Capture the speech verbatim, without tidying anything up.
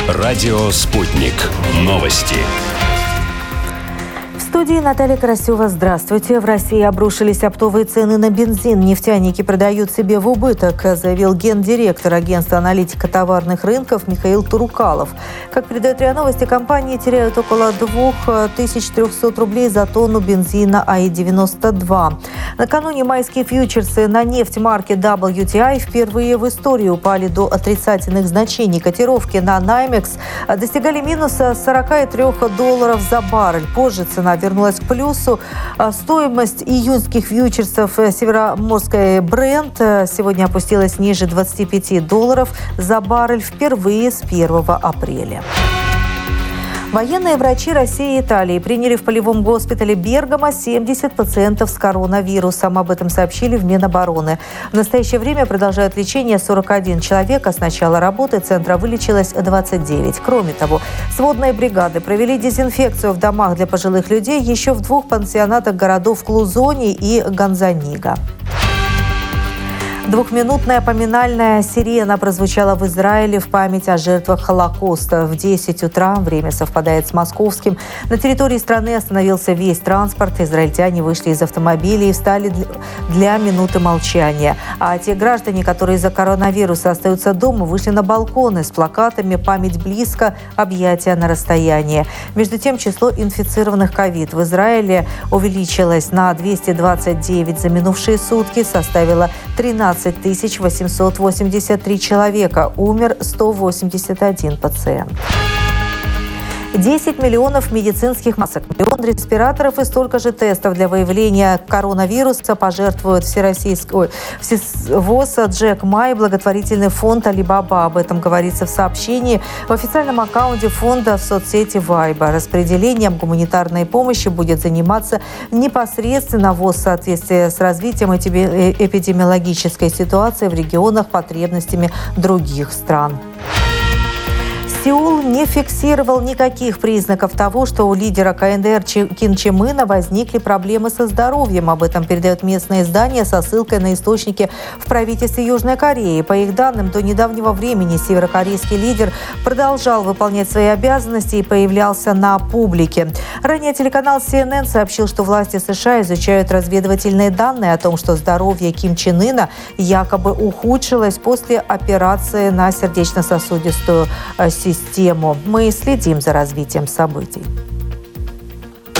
Радио «Спутник». Новости. В студии Наталья Карасева. Здравствуйте. В России обрушились оптовые цены на бензин. Нефтяники продают себе в убыток, заявил гендиректор агентства аналитика товарных рынков Михаил Турукалов. Как передает РИА Новости, компании теряют около две тысячи триста рублей за тонну бензина АИ девяносто два. Накануне майские фьючерсы на нефть марки дабл ю ти ай впервые в истории упали до отрицательных значений. Котировки на Наймекс достигали минуса сорок три долларов за баррель. Позже цена вернулась к плюсу. Стоимость июньских фьючерсов североморской Brent сегодня опустилась ниже двадцати пяти долларов за баррель впервые с первого апреля. Военные врачи России и Италии приняли в полевом госпитале Бергамо семьдесят пациентов с коронавирусом. Об этом сообщили в Минобороны. В настоящее время продолжают лечение сорок один человек, а с начала работы центра вылечилось двадцать девять. Кроме того, сводные бригады провели дезинфекцию в домах для пожилых людей еще в двух пансионатах городов Клузони и Ганзанига. Двухминутная поминальная сирена прозвучала в Израиле в память о жертвах Холокоста. В десять утра, время совпадает с московским, на территории страны остановился весь транспорт. Израильтяне вышли из автомобилей и встали для минуты молчания. А те граждане, которые из-за коронавируса остаются дома, вышли на балконы с плакатами «Память близко, объятия на расстоянии». Между тем, число инфицированных ковид в Израиле увеличилось на двести двадцать девять за минувшие сутки, составило тринадцать тысяч восемьсот восемьдесят три человека. Умер сто восемьдесят один пациент. десять миллионов медицинских масок, миллион респираторов и столько же тестов для выявления коронавируса пожертвует Всероссийский ой, ВОЗ Джек Ма и благотворительный фонд Алибаба. Об этом говорится в сообщении в официальном аккаунте фонда в соцсети Вайбер. Распределением гуманитарной помощи будет заниматься непосредственно ВОЗ в соответствии с развитием эпидемиологической ситуации в регионах, потребностями других стран. Сеул не фиксировал никаких признаков того, что у лидера ка эн дэ эр Ким Чен Ына возникли проблемы со здоровьем. Об этом передает местное издание со ссылкой на источники в правительстве Южной Кореи. По их данным, до недавнего времени северокорейский лидер продолжал выполнять свои обязанности и появлялся на публике. Ранее телеканал си эн эн сообщил, что власти США изучают разведывательные данные о том, что здоровье Ким Чен Ына якобы ухудшилось после операции на сердечно-сосудистую систему. Систему. Мы следим за развитием событий.